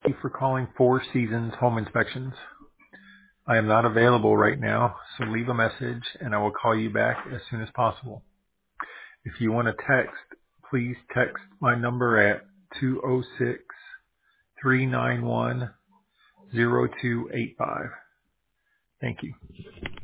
Thank you for calling Four Seasons Home Inspections. I am not available right now, so leave a message and I will call you back as soon as possible. If you want to text, please text my number at 206-391-0285. Thank you.